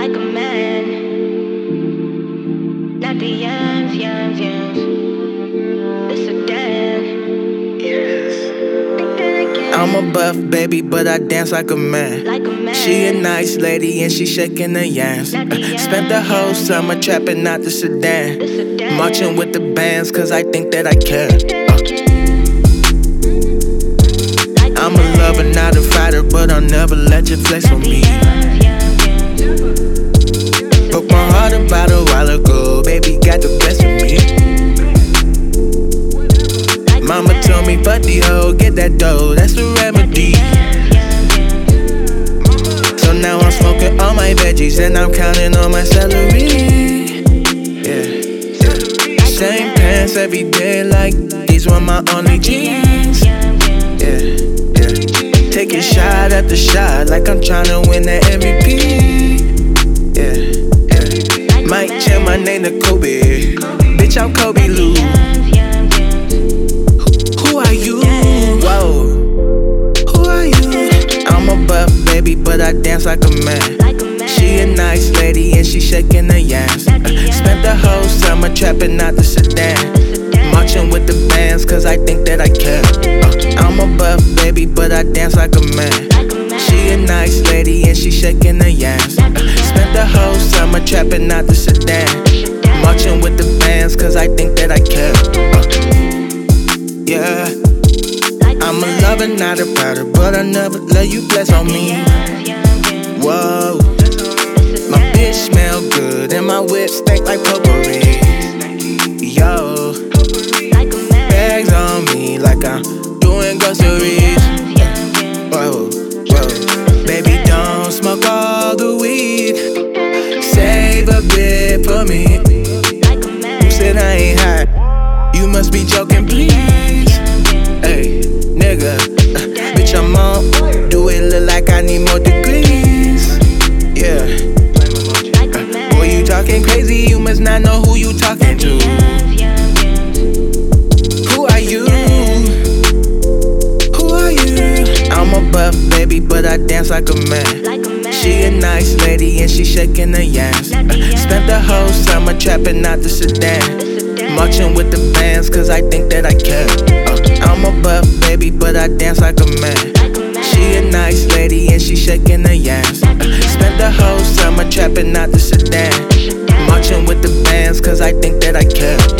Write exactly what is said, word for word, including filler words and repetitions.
like a man, not the yams, yams, yams. The sedan. I'm a buff baby, but I dance like a man. Like a man. She a nice lady and she shaking the yams. Uh, spent the whole summer trapping out the sedan, The sedan. marching with the bands cause I think that I can. Uh, Like I'm a lover, not a fighter, but I'll never let you flex on me. yams, yams, yams. Broke my heart about a while ago, baby got the best of me. Mama told me, fuck the hoe, get that dough, that's the remedy. So now I'm smoking all my veggies and I'm counting on my celery. Yeah, same pants every day, like these were my only jeans. Yeah, yeah. Taking shot after shot, like I'm tryna win that M V P. Yeah, yeah. Might change my name to Kobe. Bitch, I'm Kobe Lou. Who are you? Whoa. Who are you? I'm a buff baby, but I dance like a man. She a nice lady and she shaking the yams. Uh, spent the whole summer trapping out the sedan, marching with the bands cause I think that I can. Uh, I'm a buff baby, but I dance like a man. She a nice lady and she shaking the yams. Uh, spent the whole summer trapping out the sedan, marching with the bands cause I think that I can. Uh, yeah, I'm a lover, not a powder, but I never let you flex on me. Whoa, my bitch smell good and my whip stank like potpourri. Yo, bags on me like I'm doing groceries. Whoa, whoa, baby don't smoke all the weed, save a bit for me. Who said I ain't hot? You must be joking, please. Hey, nigga, uh, bitch I'm on, do it look like I need more degrees. Yeah, uh, boy you talking crazy, you must not know who you talking to. Who are you? Who are you? I'm a buff baby, but I dance like a man. She a nice lady and she shaking the yams. Uh, spent the whole summer trapping out the sedan, marching with the bands cause I think that I can. Uh, I'm a buff baby, but I dance like a man. She a nice lady and she shaking the yams. Uh, spent the whole summer trapping out the sedan, marching with the bands cause I think that I can.